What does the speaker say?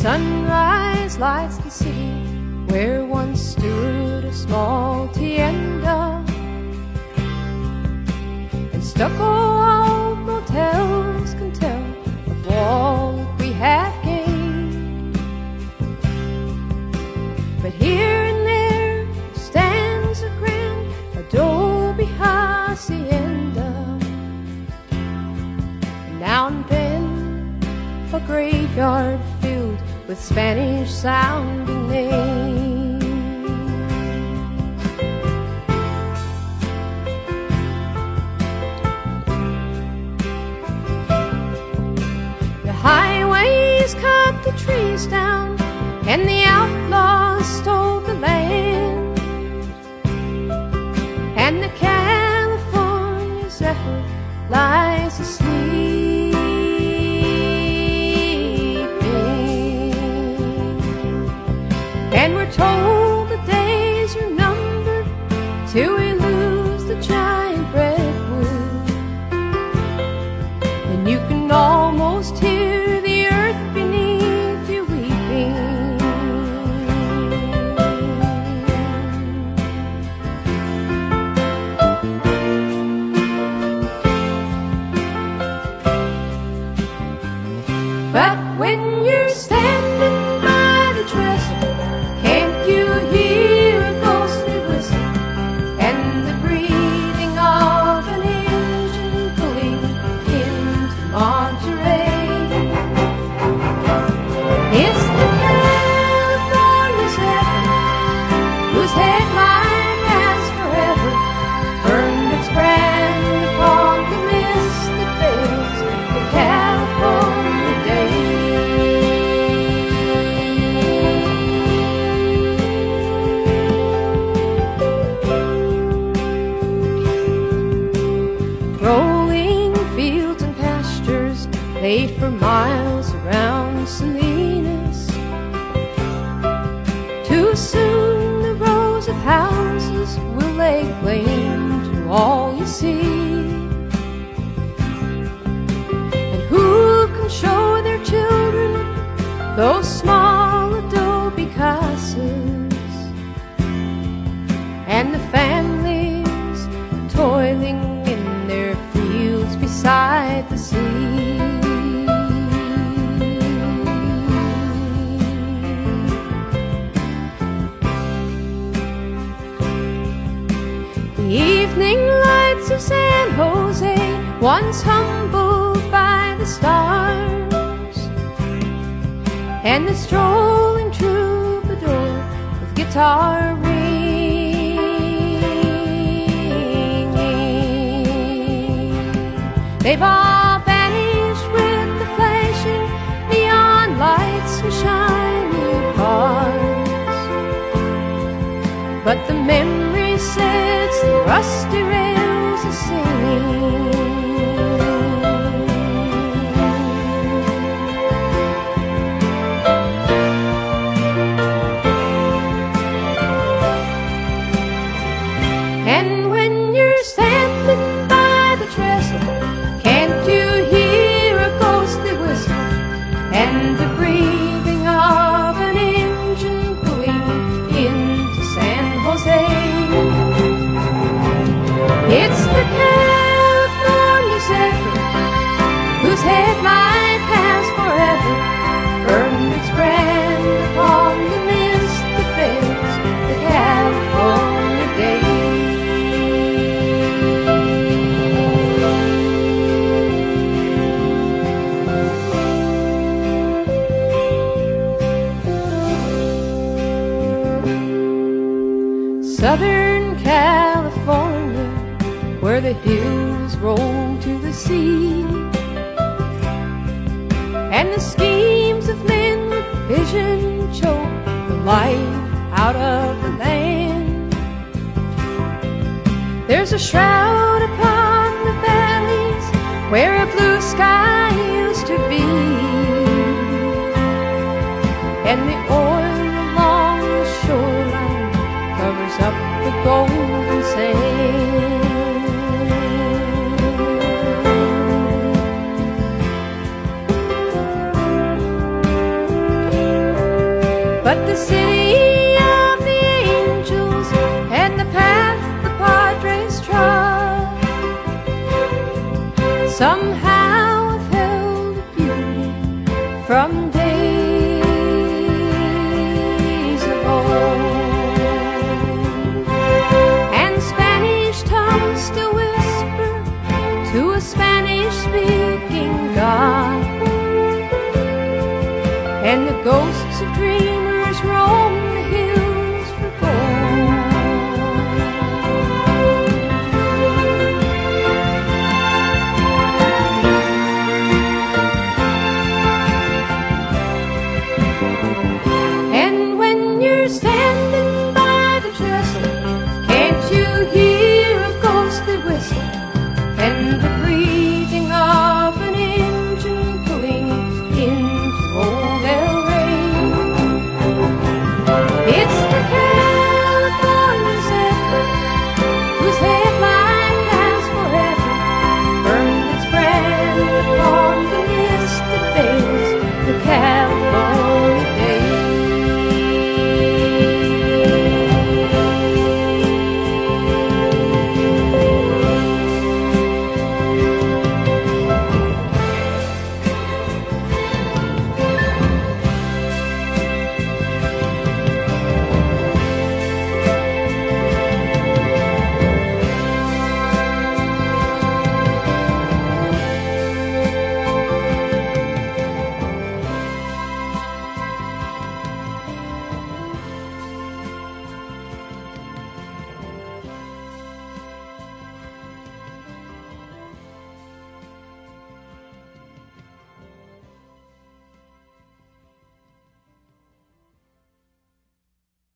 sunrise lights the city where once stood a small tienda, and stucco motels can tell of all that we have gained. But here and there stands a grand adobe hacienda, and now and then a graveyard filled with Spanish-sounding names. The highways cut the trees down, and the outlaws stole the land, and the California zephyr lies asleep. And we're told the days are numbered till we lose the giant redwood, and you can almost hear the earth beneath you weeping. But when you're standing by the trestle, can't you hear a ghostly whistle and the breathing of an engine pulling into Monterey? It's the California zephyr whose headline has forever burned its brand upon the mist that fills the California day. Rolling fields and pastures lay for miles around Salinas. Too soon the rows of houses will lay claim to all you see. And who can show their children those small adobe casas, and the families toiling in their fields beside the sea? The evening lights of San Jose, once humbled by the stars, and the strolling troubadour with guitar ringing, they've all vanished with the flashing neon lights and shiny cars. But the memory sets the rusty rails a singing. And when you're standing by the trestle, can't you hear a ghostly whistle and the breathing of an engine going into San Jose? It's the California zephyr whose headlight has forever burned its brand upon the mist that fills the California day. Southern California, where the hills roll to the sea, and the schemes of men with vision choke the life out of the land. There's a shroud upon the valleys where a blue sky used to be, and the oil along the shoreline covers up the golden sand. the city of the angels and the path the Padres trod. Somehow I've held a beauty from days of old, and Spanish tongues still whisper to a Spanish-speaking God, and the ghost